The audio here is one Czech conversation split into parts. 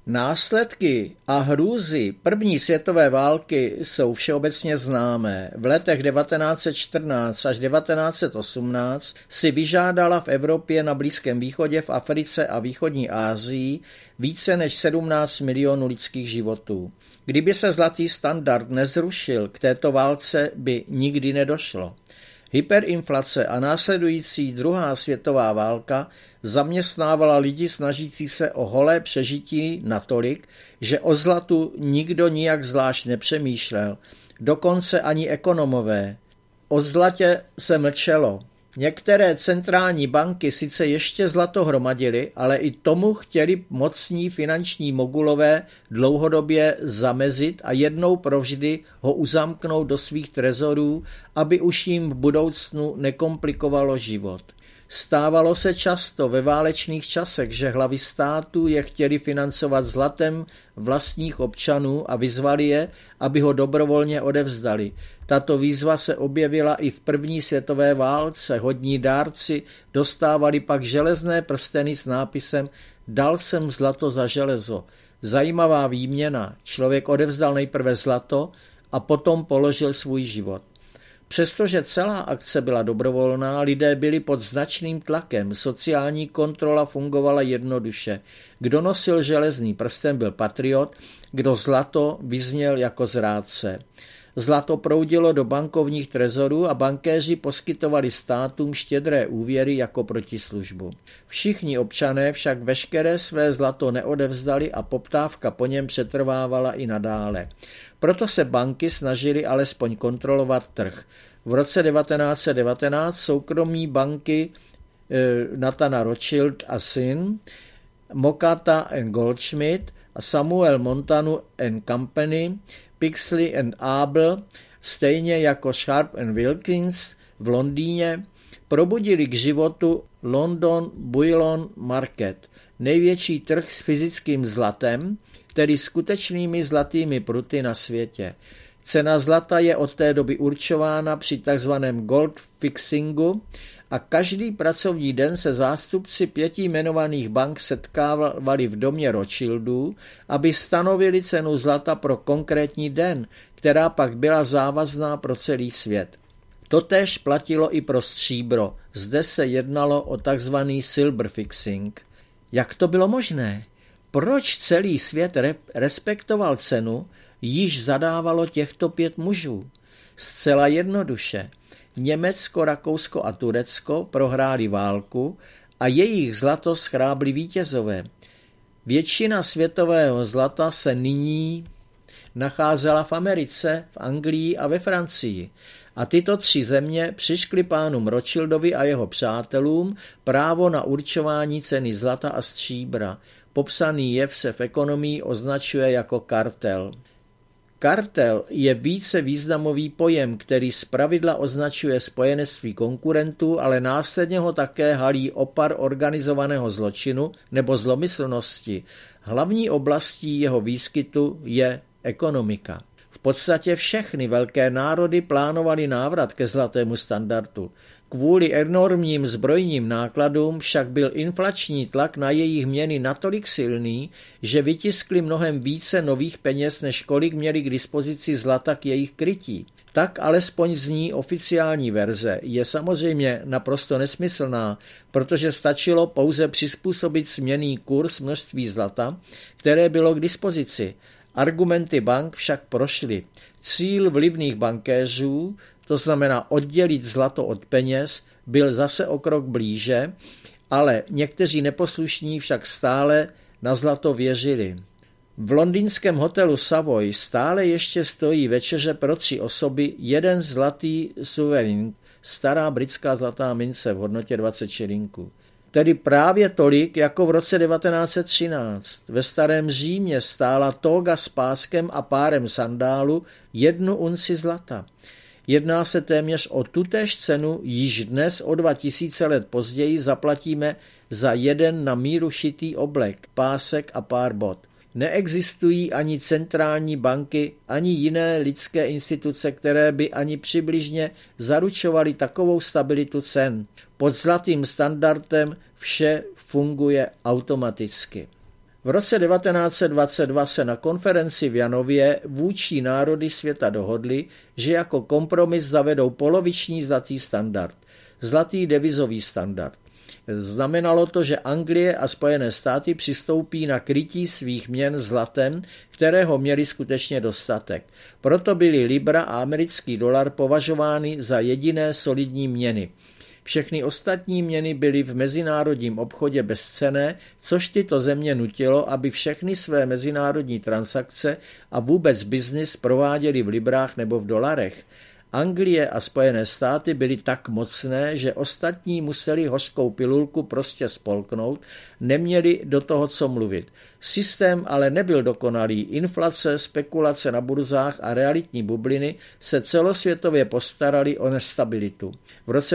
Následky a hrůzy první světové války jsou všeobecně známé. V letech 1914 až 1918 si vyžádala v Evropě, na Blízkém východě, v Africe a východní Asii více než 17 milionů lidských životů. Kdyby se zlatý standard nezrušil, k této válce by nikdy nedošlo. Hyperinflace a následující druhá světová válka zaměstnávala lidi snažící se o holé přežití natolik, že o zlatu nikdo nijak zvlášť nepřemýšlel, dokonce ani ekonomové. O zlatě se mlčelo. Některé centrální banky sice ještě zlato hromadily, ale i tomu chtěli mocní finanční mogulové dlouhodobě zamezit a jednou provždy ho uzamknout do svých trezorů, aby už jim v budoucnu nekomplikovalo život. Stávalo se často ve válečných časech, že hlavy států je chtěli financovat zlatem vlastních občanů a vyzvali je, aby ho dobrovolně odevzdali. Tato výzva se objevila i v první světové válce. Hodní dárci dostávali pak železné prsteny s nápisem "Dal jsem zlato za železo". Zajímavá výměna. Člověk odevzdal nejprve zlato a potom položil svůj život. Přestože celá akce byla dobrovolná, lidé byli pod značným tlakem, sociální kontrola fungovala jednoduše. Kdo nosil železný prsten, byl patriot, kdo zlato vyzněl jako zrádce. Zlato proudilo do bankovních trezorů a bankéři poskytovali státům štědré úvěry jako protislužbu. Všichni občané však veškeré své zlato neodevzdali a poptávka po něm přetrvávala i nadále. Proto se banky snažily alespoň kontrolovat trh. V roce 1919 soukromí banky Nathana Rothschild a syn, Mokata and Goldschmidt a Samuel Montanu and Company, Pixley and Abel, stejně jako Sharp and Wilkins v Londýně, probudili k životu London Bullion Market, největší trh s fyzickým zlatem, tedy skutečnými zlatými pruty na světě. Cena zlata je od té doby určována při tzv. Gold fixingu a každý pracovní den se zástupci 5 jmenovaných bank setkávali v domě Rothschildů, aby stanovili cenu zlata pro konkrétní den, která pak byla závazná pro celý svět. Totéž platilo i pro stříbro. Zde se jednalo o tzv. Silver fixing. Jak to bylo možné? Proč celý svět respektoval cenu, již zadávalo těchto 5 mužů? Zcela jednoduše. Německo, Rakousko a Turecko prohráli válku a jejich zlato schrábli vítězové. Většina světového zlata se nyní nacházela v Americe, v Anglii a ve Francii. A tyto 3 země přiškly pánům Rothschildovi a jeho přátelům právo na určování ceny zlata a stříbra. Popsaný jev se v ekonomii označuje jako kartel. Kartel je více významový pojem, který zpravidla označuje spojenectví konkurentů, ale následně ho také halí opar organizovaného zločinu nebo zlomyslnosti. Hlavní oblastí jeho výskytu je ekonomika. V podstatě všechny velké národy plánovaly návrat ke zlatému standardu. Kvůli enormním zbrojním nákladům však byl inflační tlak na jejich měny natolik silný, že vytiskli mnohem více nových peněz, než kolik měli k dispozici zlata k jejich krytí. Tak alespoň zní oficiální verze. Je samozřejmě naprosto nesmyslná, protože stačilo pouze přizpůsobit směnný kurz množství zlata, které bylo k dispozici. Argumenty bank však prošly. Cíl vlivných bankéřů, to znamená oddělit zlato od peněz, byl zase o krok blíže, ale někteří neposlušní však stále na zlato věřili. V londýnském hotelu Savoy stále ještě stojí večeře pro 3 osoby 1 zlatý suverín, stará britská zlatá mince v hodnotě 20 šilinků. Tedy právě tolik jako v roce 1913. Ve starém Římě stála tóga s páskem a párem sandálu 1 unci zlata. Jedná se téměř o tutéž cenu, již dnes o 2000 let později zaplatíme za 1 na míru šitý oblek, pásek a pár bot. Neexistují ani centrální banky, ani jiné lidské instituce, které by ani přibližně zaručovaly takovou stabilitu cen. Pod zlatým standardem vše funguje automaticky. V roce 1922 se na konferenci v Janově vůdčí národy světa dohodly, že jako kompromis zavedou poloviční zlatý standard, zlatý devizový standard. Znamenalo to, že Anglie a Spojené státy přistoupí na krytí svých měn zlatem, kterého měli skutečně dostatek. Proto byly libra a americký dolar považovány za jediné solidní měny. Všechny ostatní měny byly v mezinárodním obchodě bezcenné, což tyto země nutilo, aby všechny své mezinárodní transakce a vůbec biznis prováděly v librách nebo v dolarech. Anglie a Spojené státy byly tak mocné, že ostatní museli hořkou pilulku prostě spolknout, neměli do toho co mluvit. Systém ale nebyl dokonalý, inflace, spekulace na burzách a realitní bubliny se celosvětově postarali o nestabilitu. V roce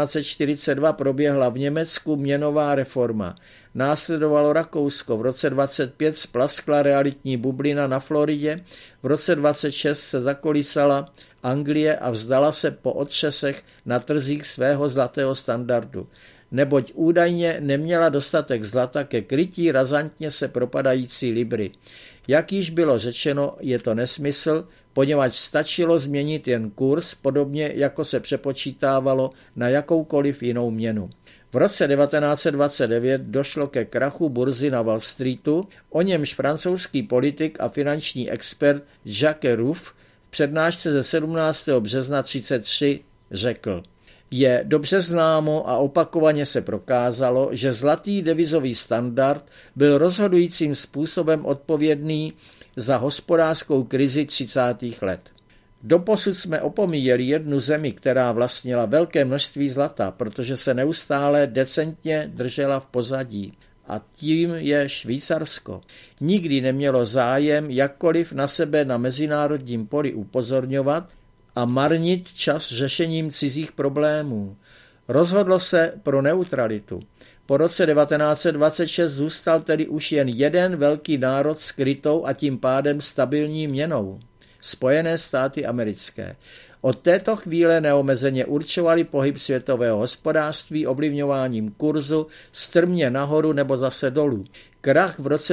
1942 proběhla v Německu měnová reforma. Následovalo Rakousko, v roce 1925 splaskla realitní bublina na Floridě, v roce 1926 se zakolísala Anglie a vzdala se po otřesech na trzích svého zlatého standardu, neboť údajně neměla dostatek zlata ke krytí razantně se propadající libry. Jak již bylo řečeno, je to nesmysl, poněvadž stačilo změnit jen kurz, podobně jako se přepočítávalo na jakoukoliv jinou měnu. V roce 1929 došlo ke krachu burzy na Wall Streetu, o němž francouzský politik a finanční expert Jacques Ruff v přednášce ze 17. března 1933 řekl: Je dobře známo a opakovaně se prokázalo, že zlatý devizový standard byl rozhodujícím způsobem odpovědný za hospodářskou krizi 30. let. Doposud jsme opomíjeli jednu zemi, která vlastnila velké množství zlata, protože se neustále decentně držela v pozadí. A tím je Švýcarsko. Nikdy nemělo zájem jakkoliv na sebe na mezinárodním poli upozorňovat a marnit čas řešením cizích problémů. Rozhodlo se pro neutralitu. Po roce 1926 zůstal tedy už jen jeden velký národ skrytou a tím pádem stabilní měnou. Spojené státy americké. Od této chvíle neomezeně určovali pohyb světového hospodářství ovlivňováním kurzu strmě nahoru nebo zase dolů. Krach v roce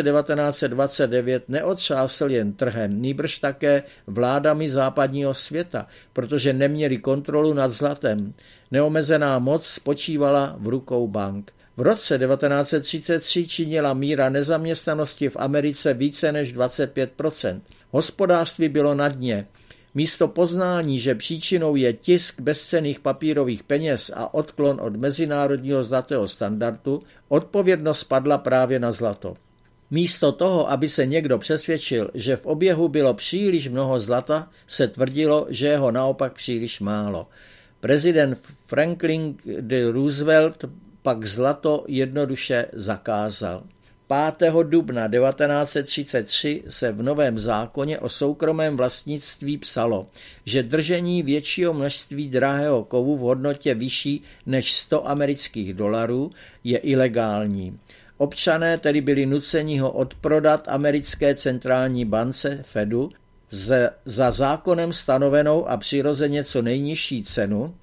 1929 neotřásl jen trhem, nýbrž také vládami západního světa, protože neměli kontrolu nad zlatem. Neomezená moc spočívala v rukou bank. V roce 1933 činila míra nezaměstnanosti v Americe více než 25%. Hospodářství bylo na dně. Místo poznání, že příčinou je tisk bezcenných papírových peněz a odklon od mezinárodního zlatého standardu, odpovědnost padla právě na zlato. Místo toho, aby se někdo přesvědčil, že v oběhu bylo příliš mnoho zlata, se tvrdilo, že je ho naopak příliš málo. Prezident Franklin D. Roosevelt pak zlato jednoduše zakázal. 5. dubna 1933 se v novém zákoně o soukromém vlastnictví psalo, že držení většího množství drahého kovu v hodnotě vyšší než 100 amerických dolarů je ilegální. Občané tedy byli nuceni ho odprodat americké centrální bance Fedu za zákonem stanovenou a přirozeně co nejnižší cenu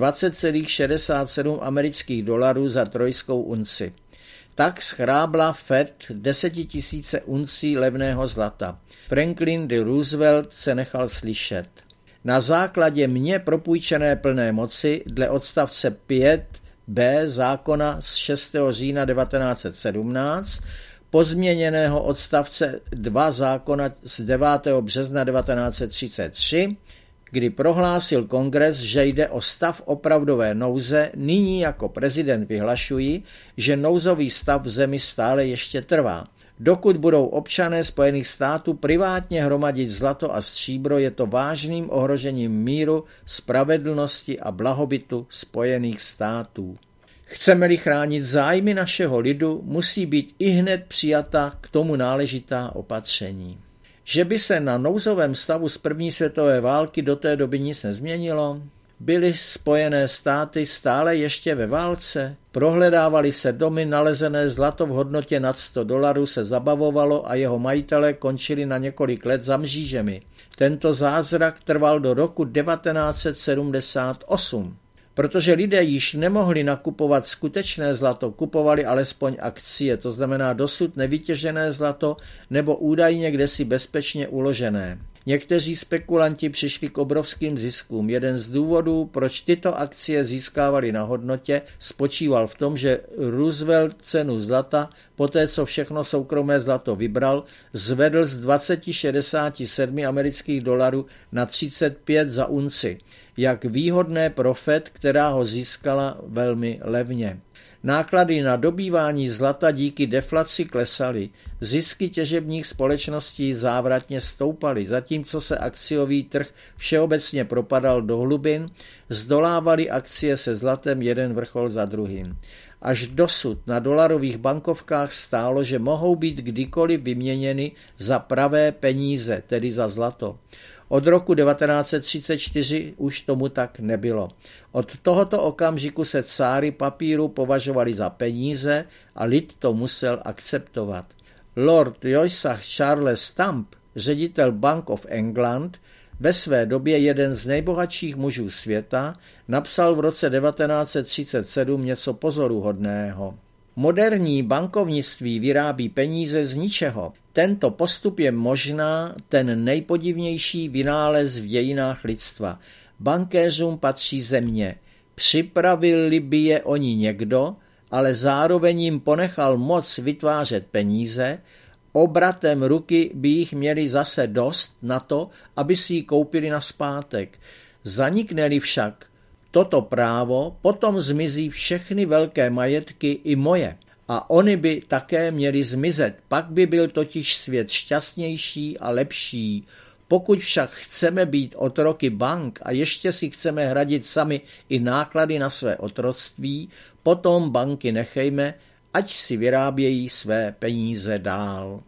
20,67 amerických dolarů za trojskou unci. Tak schrábla Fed 10 000 uncí levného zlata. Franklin D. Roosevelt se nechal slyšet. Na základě mně propůjčené plné moci dle odstavce 5b zákona z 6. října 1917, pozměněného odstavce 2 zákona z 9. března 1933, kdy prohlásil kongres, že jde o stav opravdové nouze, nyní jako prezident vyhlašuji, že nouzový stav v zemi stále ještě trvá. Dokud budou občané Spojených států privátně hromadit zlato a stříbro, je to vážným ohrožením míru, spravedlnosti a blahobytu Spojených států. Chceme-li chránit zájmy našeho lidu, musí být ihned přijata k tomu náležitá opatření. Že by se na nouzovém stavu z první světové války do té doby nic nezměnilo? Byly Spojené státy stále ještě ve válce? Prohledávali se domy, nalezené zlato v hodnotě nad 100 dolarů se zabavovalo a jeho majitelé končili na několik let za mřížemi. Tento zázrak trval do roku 1978. Protože lidé již nemohli nakupovat skutečné zlato, kupovali alespoň akcie, to znamená dosud nevytěžené zlato nebo údajně kdesi bezpečně uložené. Někteří spekulanti přišli k obrovským ziskům. Jeden z důvodů, proč tyto akcie získávaly na hodnotě, spočíval v tom, že Roosevelt cenu zlata, poté co všechno soukromé zlato vybral, zvedl z 20,67 amerických dolarů na 35 za unci. Jak výhodné pro Fed, která ho získala velmi levně. Náklady na dobývání zlata díky deflaci klesaly, zisky těžebních společností závratně stoupaly, zatímco se akciový trh všeobecně propadal do hlubin, zdolávaly akcie se zlatem jeden vrchol za druhým. Až dosud na dolarových bankovkách stálo, že mohou být kdykoliv vyměněny za pravé peníze, tedy za zlato. Od roku 1934 už tomu tak nebylo. Od tohoto okamžiku se cáry papíru považovali za peníze a lid to musel akceptovat. Lord Joseph Charles Stamp, ředitel Bank of England, ve své době jeden z nejbohatších mužů světa, napsal v roce 1937 něco pozoruhodného. Moderní bankovnictví vyrábí peníze z ničeho. Tento postup je možná ten nejpodivnější vynález v dějinách lidstva. Bankéřům patří země. Připravili by je oni někdo, ale zároveň jim ponechal moc vytvářet peníze, obratem ruky by jich měli zase dost na to, aby si ji koupili nazpátek. Zanikne-li však toto právo, potom zmizí všechny velké majetky i moje. A oni by také měli zmizet, pak by byl totiž svět šťastnější a lepší. Pokud však chceme být otroky bank a ještě si chceme hradit sami i náklady na své otroctví, potom banky nechejme, ať si vyrábějí své peníze dál.